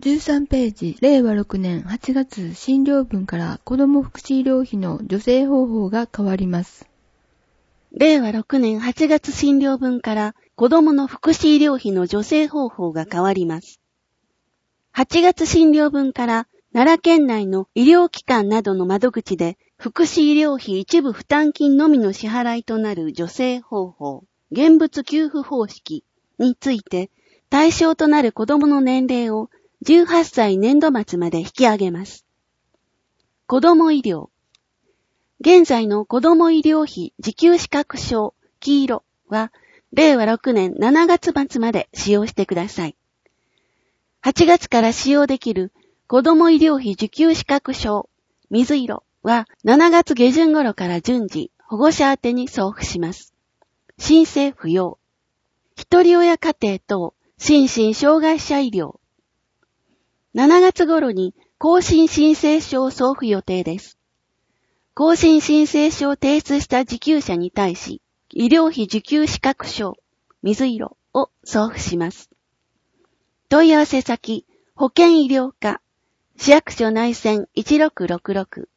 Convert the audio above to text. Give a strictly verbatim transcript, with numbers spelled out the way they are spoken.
じゅうさんページ、れいわろくねんはちがつ診療分から子ども福祉医療費の助成方法が変わります。 れいわろくねんはちがつ診療分から子どもの福祉医療費の助成方法が変わります。はちがつ診療分から奈良県内の医療機関などの窓口で福祉医療費一部負担金のみの支払いとなる助成方法、現物給付方式について対象となる子どもの年齢をじゅうはっさい年度末まで引き上げます。子ども医療。現在の子ども医療費受給資格証黄色はれいわろくねんしちがつ末まで使用してください。はちがつから使用できる子ども医療費受給資格証水色はしちがつげじゅん頃から順次保護者宛てに送付します。申請不要。一人親家庭等心身障害者医療。しちがつ頃に更新申請書を送付予定です。更新申請書を提出した受給者に対し、医療費受給資格証、水色を送付します。問い合わせ先、保健医療課、市役所内線いちろくろくろく